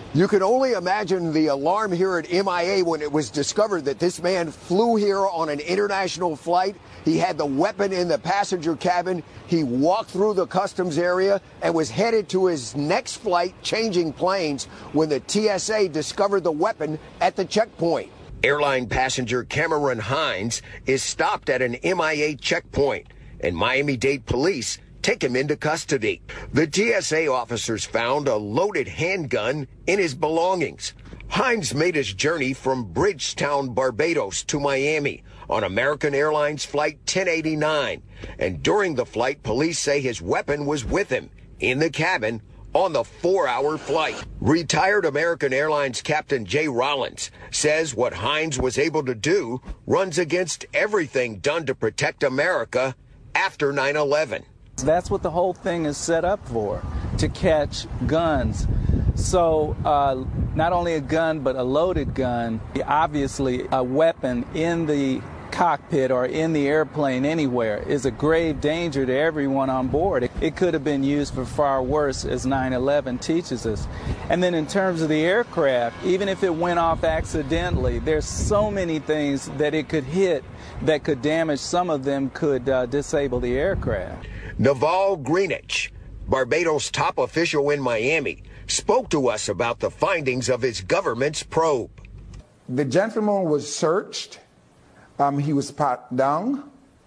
You can only imagine the alarm here at MIA when it was discovered that this man flew here on an international flight. He had the weapon in the passenger cabin. He walked through the customs area and was headed to his next flight, changing planes, when the TSA discovered the weapon at the checkpoint. Airline passenger Cameron Hines is stopped at an MIA checkpoint, and Miami-Dade police take him into custody. The TSA officers found a loaded handgun in his belongings. Hines made his journey from Bridgetown, Barbados to Miami on American Airlines Flight 1089. And during the flight, police say his weapon was with him in the cabin on the 4-hour flight. Retired American Airlines Captain Jay Rollins says what Hines was able to do runs against everything done to protect America after 9/11. That's what the whole thing is set up for, to catch guns. So not only a gun, but a loaded gun, obviously a weapon in the cockpit or in the airplane anywhere is a grave danger to everyone on board. It could have been used for far worse, as 9/11 teaches us. And then in terms of the aircraft, even if it went off accidentally, there's so many things that it could hit that could damage. Some of them could disable the aircraft. Naval Greenwich, Barbados' top official in Miami, spoke to us about the findings of his government's probe. The gentleman was searched. He was pat down.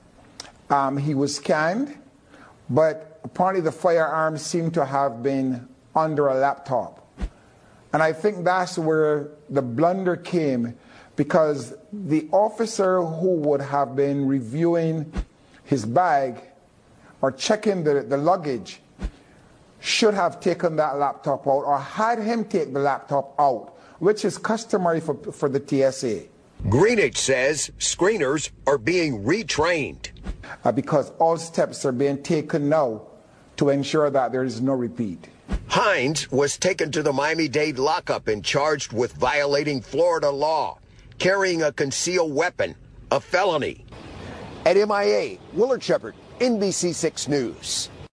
He was scanned. But apparently the firearm seemed to have been under a laptop. And I think that's where the blunder came, because the officer who would have been reviewing his bag or checking the luggage should have taken that laptop out or had him take the laptop out, which is customary for the TSA. Greenwich says screeners are being retrained. Because all steps are being taken now to ensure that there is no repeat. Hines was taken to the Miami-Dade lockup and charged with violating Florida law, carrying a concealed weapon, a felony. At MIA, Willard Shepard, NBC6 News.